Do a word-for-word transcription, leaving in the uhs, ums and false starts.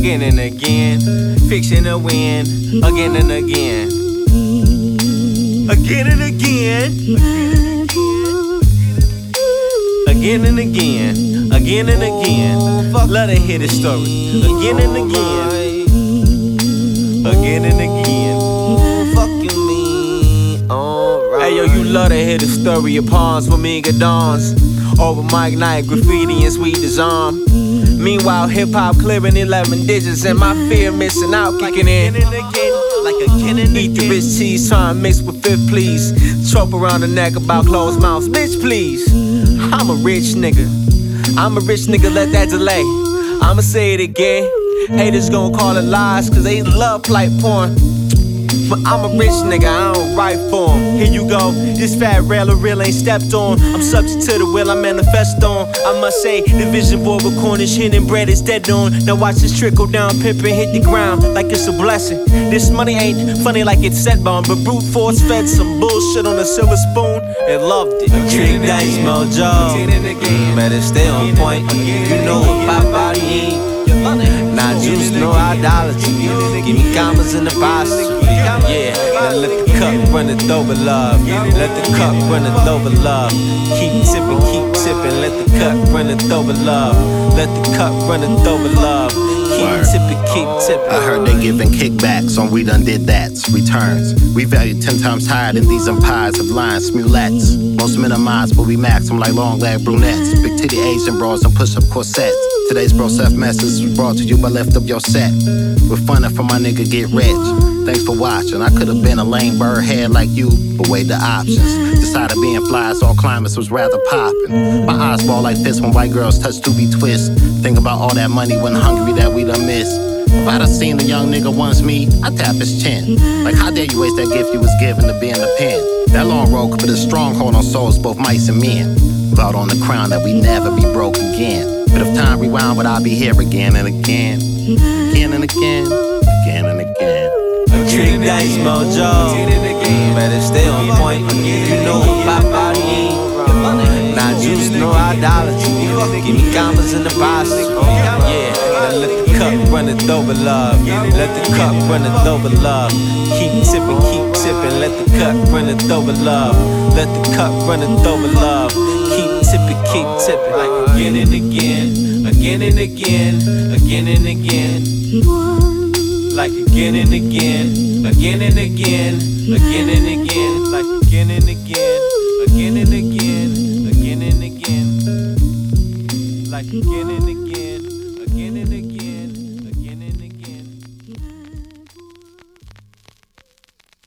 again and again. Fixing to win again and again. Again and again. Again and again. Again and again. Love to hear the story. Again and again. Again and again. Fucking me. Alright. Hey yo, you love to hear the story of pawns with me dawns. Over Mike Knight, graffiti and sweet disarm. Meanwhile, hip hop clearing eleven digits, and my fear missing out, kicking in. Like a kin and Eat the rich cheese, trying to mix with fifth, please. Trope around the neck about closed mouths, bitch, please. I'm a rich nigga. I'm a rich nigga, let that delay. I'ma say it again. Haters gon' call it lies, cause they love plight porn. But I'm a rich nigga, I don't write for 'em. Here you go, this fat rail or real ain't stepped on. I'm subject to the will I manifest on. I must say, the vision board with Cornish hidden bread is dead on. Now watch this trickle down, pimpin' hit the ground like it's a blessing. This money ain't funny like it's set bound, but brute force fed some bullshit on a silver spoon and loved it. Trick dice mojo, better stay on point. You know what Papa need. Not juice, no idolatry. Give me commas in the box. Yeah, now let the cup run it over love. Let the cup run it over love. Keep tipping, keep tipping. Let the cup run it over love. Let the cup run it over love. Keep tipping, keep tipping. I heard they giving kickbacks on we done did that's returns. We value ten times higher than these empires of lying smulettes. Most minimize, but we max them like long leg brunettes. Big titty Asian bras and push up corsets. Today's bro self message was brought to you by Lift Up Your Set. We're funnin' for my nigga Get Rich. Thanks for watching. I could've been a lame bird head like you, but weighed the options. Decided being fly, so all climates was rather poppin'. My eyes ball like this when white girls touch to be twist. Think about all that money when hungry that we done missed. If I'd have seen a young nigga once me, I'd tap his chin. Like how dare you waste that gift you was given to be in the pen. That long road could put a stronghold on souls, both mice and men. Vowed on the crown that we never be broke again. But if time rewound, would I be here again and again? Again and again, again and again. Trick dice mojo, better stay on point. You know what Papa need. Not juice, no idolatry. Give me commas in the box. Yeah, now let the cup run it over love. Let the cup run it over love. Keep tipping, keep tipping. Let the cup run it over love. Let the cup run it over love. Keep tipping, keep tipping. Like again and again, again and again, again and again. Like again and again, again and again, again and again. Like again and again, again and again, again and again. Like again and again.